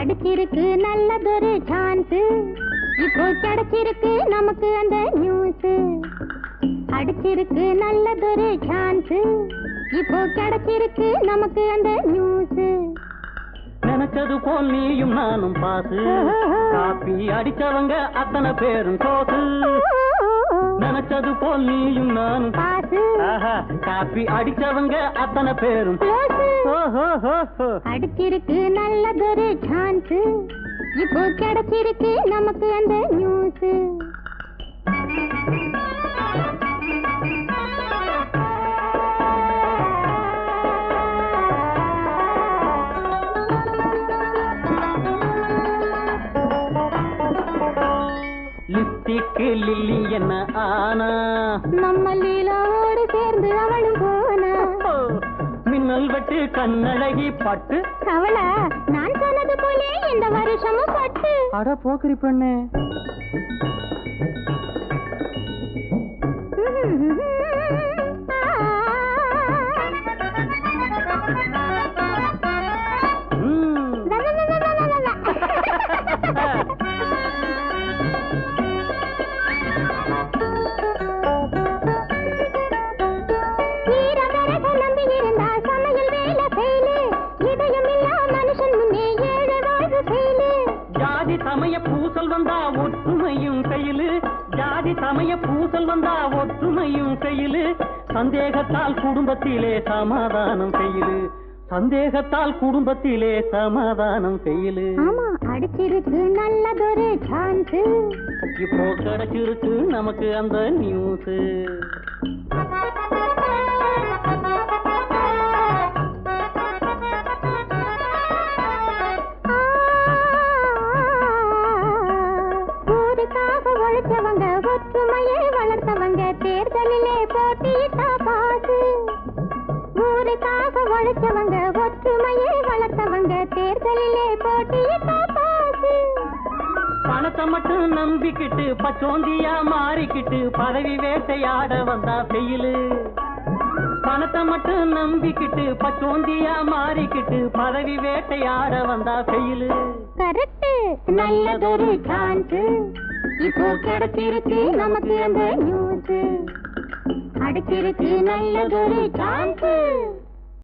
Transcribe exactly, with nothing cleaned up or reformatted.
அடிச்சிருக்கு நல்லதொரு சான்ஸ், இப்போ கிடைச்சிருக்கு நமக்கு அந்த நியூஸ். அடிச்சிருக்கு நல்லதொரு சான்ஸ், இப்போ கிடைச்சிருக்கு நமக்கு அந்த நியூஸ். நினைச்சது போல் நீயும் நானும் பாசு, காப்பி அடிச்சவங்க அத்தனை பேரும் கோசு. நினைச்சது போல் நீயும் நானும் பாசு, காப்பி அடிச்சவங்க அத்தனை பேரும். அடிச்சிருக்கு நல்லதொரு சான்ஸ், இப்போ கிடைச்சிருக்கு நமக்கு அந்த நியூஸ். லிப்டிக்கு லில்லி என்ன ஆனா, நம்ம லீலாவோடு சேர்ந்து அவளும் போனா. மின்னல் வெட்டு கண்ணழகி பட்டு, அவளா நான் சொன்னது போலே இந்த வருஷமும் பட்டு. அட போக்குரி பெண்ணே. ஜாதி சமய பூசல் வந்தா ஒற்றுமையும் கையிலு, ஜாதி சமய பூசல் வந்தா ஒற்றுமையும் கையிலு. சந்தேகத்தால் குடும்பத்திலே சமாதானம் செய்யலு, சந்தேகத்தால் குடும்பத்திலே சமாதானம் செய்யலு. ஆமா, அடிச்சிருக்கு நல்லதொரு சான்ஸ், இப்போ கிடைச்சிருக்கு நமக்கு அந்த நியூஸ். உழைச்சவங்க ஒற்றுமையை வளர்த்தவங்க தேர்தலிலே போட்டியிட்டா பாசு. ஊருக்காக உழைச்சவங்க ஒற்றுமையை வளர்த்தவங்க தேர்தலிலே போட்டியிட்டா பாசு. பணத்தை மட்டும் நம்பிக்கிட்டு பச்சோந்தியா மாறிக்கிட்டு பதவி வேட்டையாட வந்தா பெயிலு. பணத்தை மட்டும் நம்பிக்கிட்டு பச்சோந்தியா மாறிக்கிட்டு பதவி வேட்டையாட வந்தா பெயிலு. கரெக்ட், நல்லதொரு சான்ஸ், இப்போ கிடைச்சிருக்கு நமக்கு அந்த நியூஸ். அடிச்சிருக்கு நல்லதொரு சான்ஸ்.